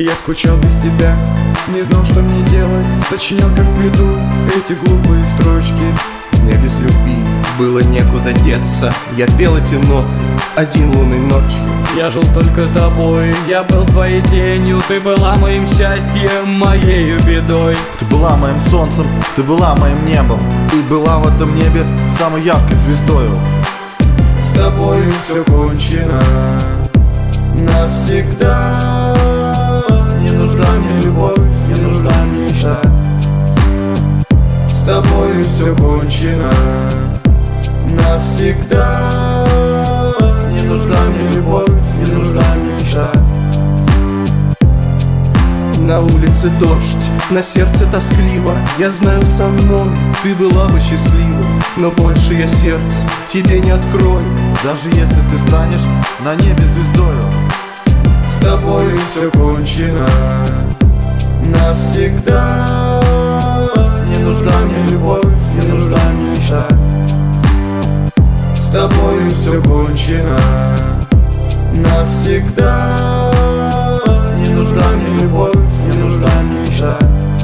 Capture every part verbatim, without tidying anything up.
Я скучал без тебя, не знал, что мне делать. Сочинял как в бреду эти глупые строчки. Мне без любви было некуда деться. Я пел эти ноты один лунной ночью. Я жил только тобой, я был твоей тенью. Ты была моим счастьем, моею бедой. Ты была моим солнцем, ты была моим небом. Ты была в этом небе самой яркой звездою. С тобою все кончено навсегда. Не нужна мне любовь, не нужна мне мечта. С тобою все кончено навсегда. Не нужна мне любовь, не нужна мне мечта. На улице дождь, на сердце тоскливо. Я знаю, со мной ты была бы счастлива, но больше я сердце тебе не открою. Даже если ты станешь на небе звездою. С тобою все кончено навсегда. Не нужна мне любовь, не нужна мне мечта. С тобою все кончено навсегда. Не нужна мне любовь, не нужна мне мечта.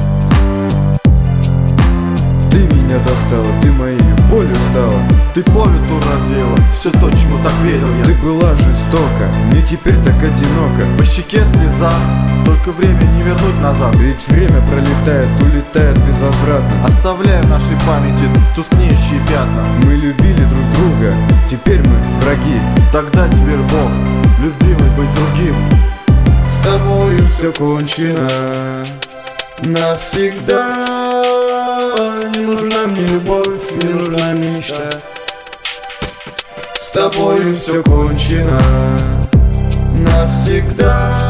Ты меня достала, ты моей болью стала. Ты по ветру развеяла все то, чему так верил я. Ты была жестока, мне теперь так одиноко. По щеке слеза, только время не вернуть назад. Ведь время пролетает, улетает безвозвратно, оставляя в нашей памяти тускнеющие пятна. Мы любили друг друга, теперь мы враги. Тогда теперь Бог, любимый быть другим. С тобою все кончено навсегда. Не нужна мне любовь, не нужна мне мечта. С тобою все кончено навсегда.